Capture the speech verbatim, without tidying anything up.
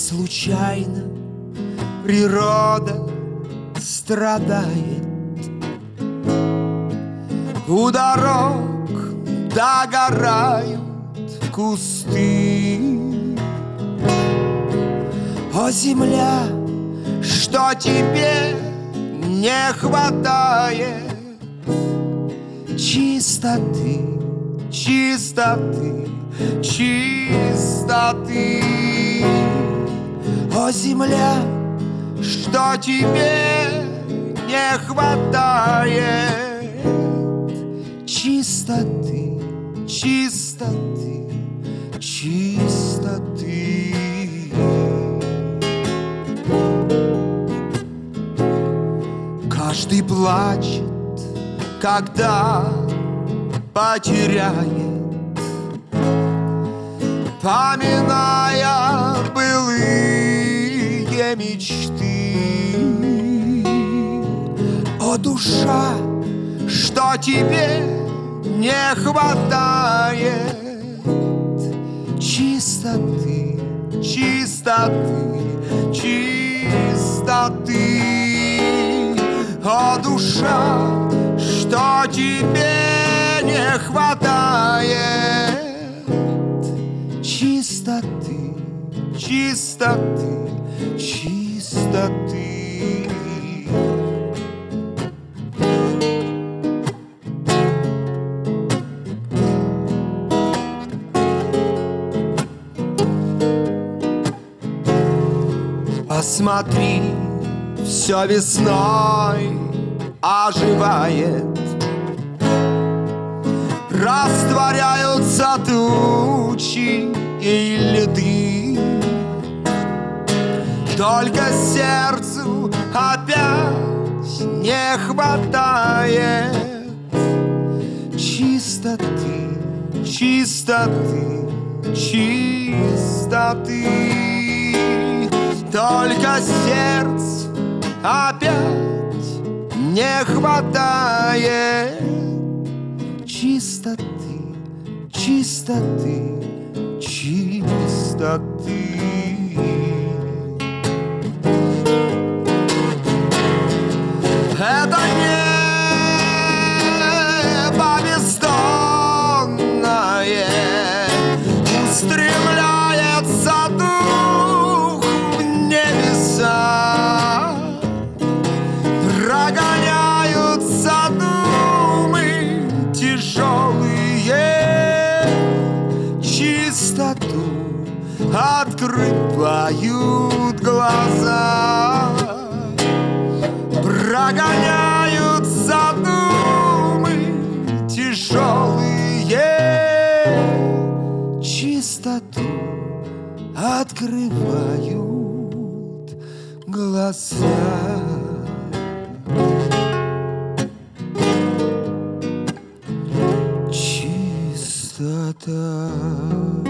случайно природа страдает. У дорог догорают кусты. О, земля, что тебе не хватает? Чистоты, чистоты, чистоты. О, земля, что тебе не хватает? Чистоты, чистоты, чистоты. Каждый плачет, когда потеряет, поминая былые мечты. О, душа, что тебе не хватает? Чистоты, чистоты, чистоты. О, душа, что тебе не хватает? Чистоты, чистоты, чистоты. Посмотри, все весной оживает, растворяются тучи и льды. Только сердцу опять не хватает чистоты, чистоты, чистоты. Только сердцу опять не хватает чистоты, чистоты, чистоты. Это небо бездонное, устремляется дух в небеса. Прогоняются думы тяжелые, чистоту открывают глаза. Прогоняются думы тяжелые, чистоту открывают глаза. Чистота.